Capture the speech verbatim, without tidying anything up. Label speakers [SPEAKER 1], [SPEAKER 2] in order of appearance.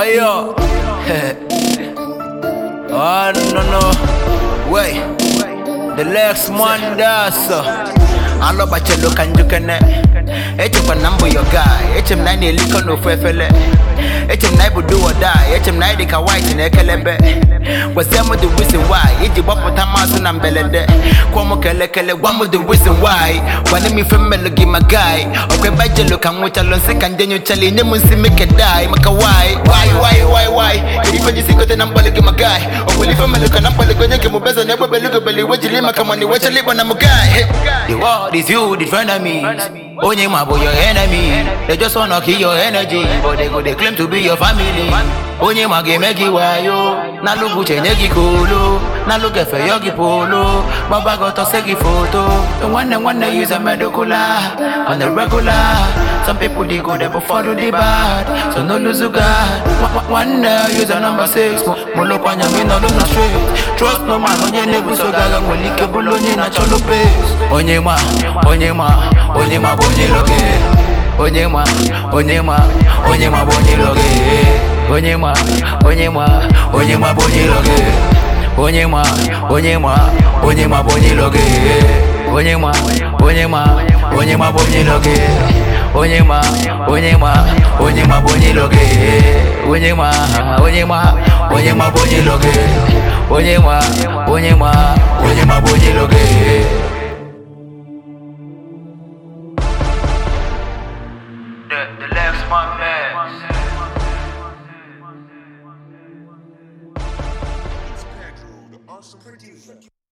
[SPEAKER 1] Oh yo. Oh no no. Wait. The next one does. I love about you look and you can. H M number your guy. H M nine liko no fefele. H M nine would do or die. H M nine they can white in a kelebe. Was some of the reason why? It's the bop with a mouse and ambelede. Quamo kele kele, one of the reason why. One of me family give my guy. Okay, by jello can watch alone sick and then you tell him to make a die. Make a why? Why, why, why, why? If you see the number like my guy. Or will you family can number like when you come best and never be look at belly. What you live, my money, what you live on a guy. The world is you, the friend of me. Only my boy, your enemy. They just wanna kill your energy, but they go they claim to be your family. Only my game make you wayo. Na look uche negi kolo. Na look efe yogi polo. Baba got a segi photo. The one and one they use a medicula on the regular. Some people they go there but follow the bad. So no lose a God. One day use a number six. Molo panya me no do not straight. Trust no man on your neighbor so gaga go like a bulonye na cholo pace. Onyema, onyema, onyema bonye loge. Onyema, onyema, onyema bonye loge. Onyema, onyema, onyema bonye loge. Onyema, onyema, onyema bonye loge. Onyema, onyema, onyema bonye loge. Onyema, onyema, onyema bonye loge. Onyema, onyema, onyema bonye loge. Onyema, onyema, onyema